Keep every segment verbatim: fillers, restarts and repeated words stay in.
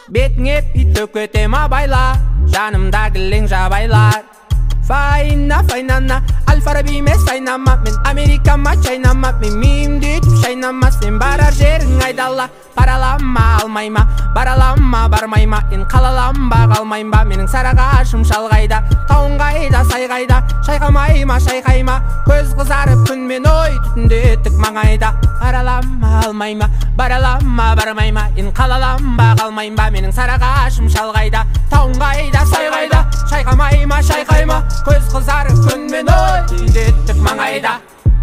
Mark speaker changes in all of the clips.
Speaker 1: Бетіңе пит төкете ма байла, жанымда гілең жабайлар. Файна, файнана, Аль-Фараби емес айнама, мен Америкама чайнама, мен мейімді етіп шайнама, сен барар жерің айдалла. Паралама алмайма, баралама бармайма, ен қалалamba қалмайма, менің сарағашым шалғайда, тауын қайда, сай қайда, шайқамайма, шайқайма, көз қызарып күнмен ой, түтінде еттік маңайда. Паралама алмайма, баралама бармайма, ен қалалamba қалмайма, менің сарағашым шалғайда, тауын қайда, сай қайда, шайқамайма, шайқайма, көз қызарып күнмен ой, түтінде еттік маңайда.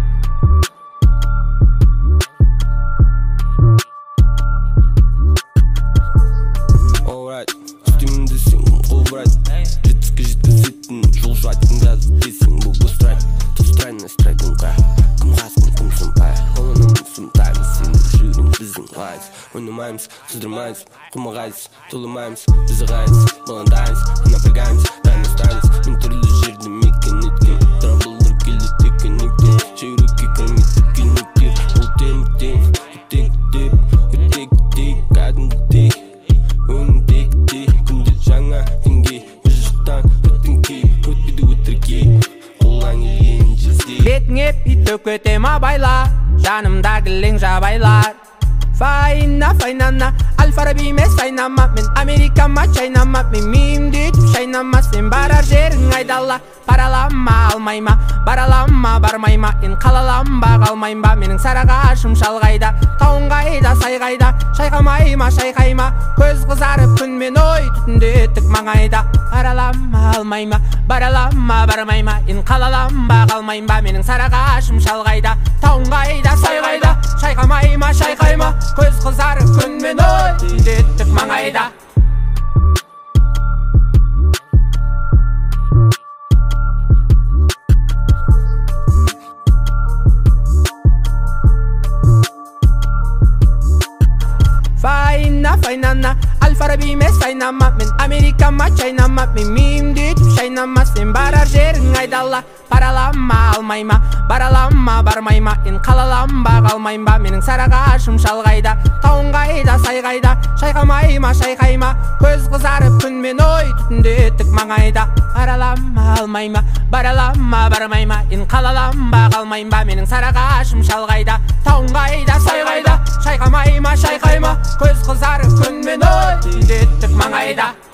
Speaker 2: Үстімін десең қолбырайды, жетіске жеткізетін жол жуайтын жазып десең бұл бұстрайды. Тұстырайын әстрайдыңға, кім қасқын, кім сұмпай, қолының сұмтаймыз, сенің жүрің біздің ғайыз. Ойнамаймыз, сыздырмаймыз, құмағайыз, толымаймыз, бізді ғайыз, баландаймыз, напрягаймыз, дайын ұстаймыз. Мен түрлі жерді мекен еткен, трабылдыр келді текен ектен, шеурекке кірмейді кенектер, ол темірден, үтек деп, үтек деп, кәдімді өңдекте күнде жаңа деңгей, бұжықтан өттің кей, өтпейді өтіркей, қолаң елген жезде.
Speaker 1: Бетіңе пит төкете ма байла, жанымда гілең жабайлар. Файна, файнана, Аль-Фараби емес айнама, мен Америкама чайнама, мен мейімді етіп шайнама, сен барар жерің айдалла. Паралама алмайма, баралама бармайма, ен қалалamba қалмайма, менің сарағашым шалғайда, тауын қайда, сай қайда, шайқамайма, шайқайма, көз қызарып күнмен ой, түтінде еттік маңайда. Паралама алмайма, баралама бармайма, ен қалалamba қалмайма, менің сарағашым шалғайда, тауын қайда, сай қайда, шайқамайма, шайқайма, көз қызарып күнмен ой, түтінде еттік маңайда. Файна, файнана, Аль-Фараби емес айнама, мен Америкама чайнама, мен мейімді етіп шайнама, сен барар жерің айдалла. Паралама алмайма, баралама бармайма, ен қалалamba қалмайма, менің сарағашым шалғайда, тауын қайда, сай қайда, шайқамайма, шайқайма, көз қызарып күнмен ой, түтінде еттік маңайда. Паралама алмайма, баралама бармайма, ен қалалamba қалмайма, менің сарағашым шалғайда, тауын қайда, сай қайда, шайқамайма, шайқайма, көз қызарып күнмен ой, түтінде еттік маңайда.